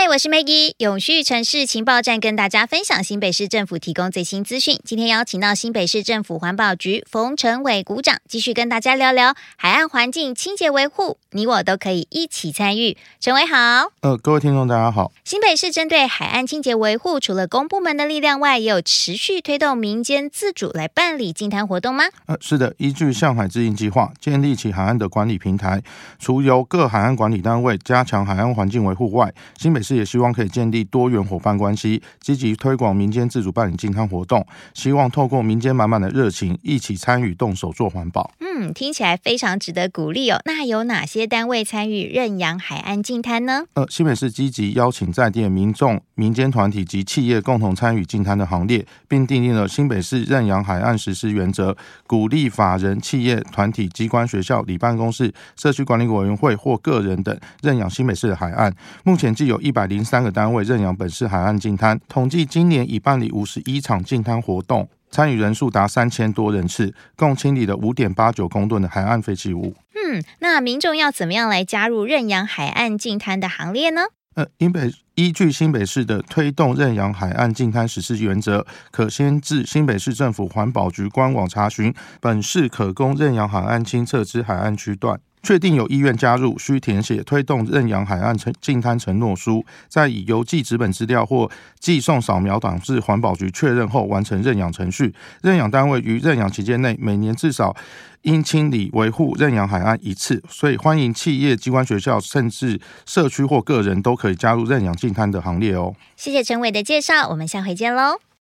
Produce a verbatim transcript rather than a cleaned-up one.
我是 Maggie， 永续城市情报站跟大家分享新北市政府提供最新资讯。今天邀请到新北市政府环保局冯成伟股长，继续跟大家聊聊海岸环境清洁维护，你我都可以一起参与。成伟好。 呃，各位听众大家好。 新北市针对海岸清洁维护，除了公部门的力量外，也有持续推动民间自主来办理净滩活动吗？ 呃，是的，依据向海致敬计划，建立起海岸的管理平台，除由各海岸管理单位加强海岸环境维护外，新北市也希望可以建立多元伙伴关系，积极推广民间自主办理净滩活动，希望透过民间满满的热情，一起参与动手做环保。 嗯，听起来非常值得鼓励哦。那有哪些单位参与认养海岸净滩呢？ 呃，新北市积极邀请在地的民众、民间团体及企业共同参与净滩的行列，并订定了新北市认养海岸实施原则，鼓励法人、企业、团体、机关、学校、里办公室、社区管理委员会或个人等认养新北市的海岸。目前既有一百零三个单位认养本市海岸净滩，统计今年已办理五十一场净滩活动，参与人数达三千多人次，共清理了 五点八九公吨的海岸废弃物。 嗯，那民众要怎么样来加入认养海岸净滩的行列呢？ 呃，新北依据新北市的推动认养海岸净滩实施原则，可先至新北市政府环保局官网查询本市可供认养海岸清测之海岸区段。确定有意愿加入，需填写推动认养海岸净滩承诺书，再以邮寄纸本资料或寄送扫描档至环保局确认后完成认养程序。认养单位于认养期间内，每年至少应清理维护认养海岸一次，所以欢迎企业、机关、学校，甚至社区或个人都可以加入认养净滩的行列哦。 谢谢陈伟的介绍，我们下回见喽。